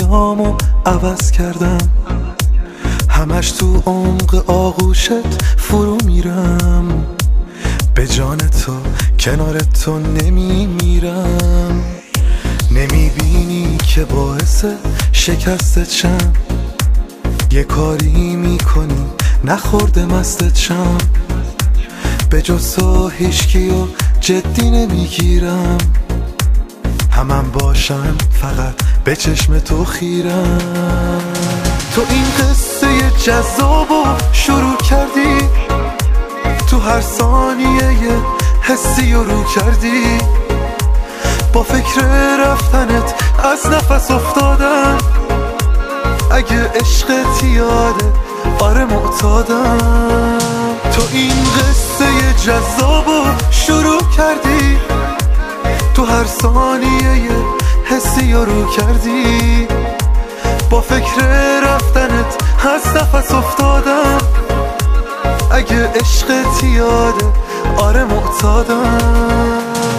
دنیامو عوض کردم، همش تو عمق آغوشت فرو میرم، به جان تو کنار تو نمیمیرم. نمیبینی که باعث شکستت شم، یه کاری میکنی نخورده مستت شم، به جز تو هیچکیو جدی نمیگیرم، همم باشم فقط به چشم تو خیرم. تو این قصه جذابو شروع کردی، تو هر ثانیه یه حسی رو کردی، با فکر رفتنت از نفس افتادم، اگه عشقت یاده آره معتادم. تو این قصه جذابو شروع کردی، تو هر ثانیه یه حسی رو کردی، با فکر رفتنت از نفس افتادم، اگه عشقت یاده آره معتادم.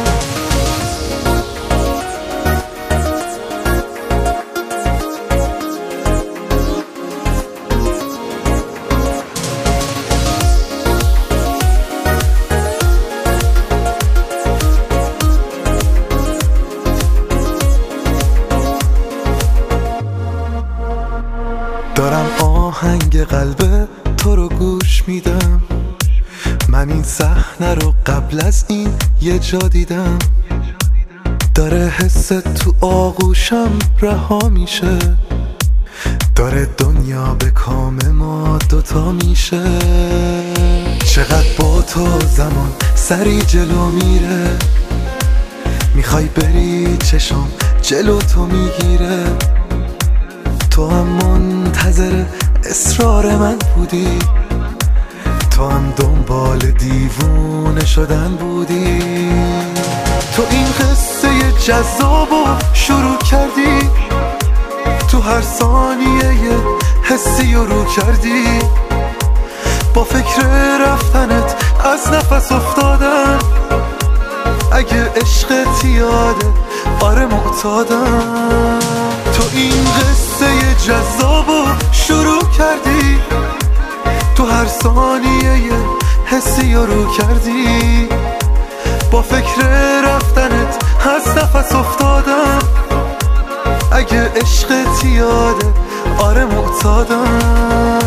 دارم آهنگ قلب تو رو گوش میدم، من این صحنه رو قبل از این یه جا دیدم، داره حست تو آغوشم رها میشه، داره دنیا به کام ما دوتا میشه. چقدر با تو زمان سری جلو میره، میخوای بری چشم جلو تو میگیره، تو هم منتظر اصرار من بودی، تو هم دنبال دیوونه شدن بودی. تو این قصه جذابو شروع کردی، تو هر ثانیه یه حسی رو کردی، با فکر رفتنت از نفس افتادم، اگه عشقت یاده آره معتادم. تو این قصه جذابو شروع کردی، تو هر ثانیه یه حسی رو کردی، با فکر رفتنت از نفس افتادم، اگه عشقت یاده آره معتادم.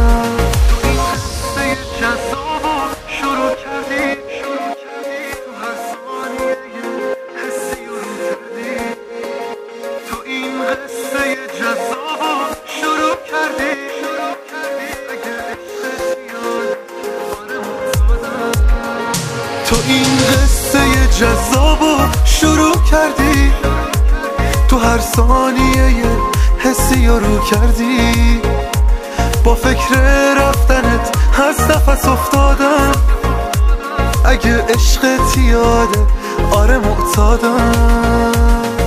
تو این قصه جذابو شروع کردی، تو هر ثانیه یه حسی رو کردی، با فکر رفتنت از نفس افتادم، اگه عشقت یاده آره معتادم.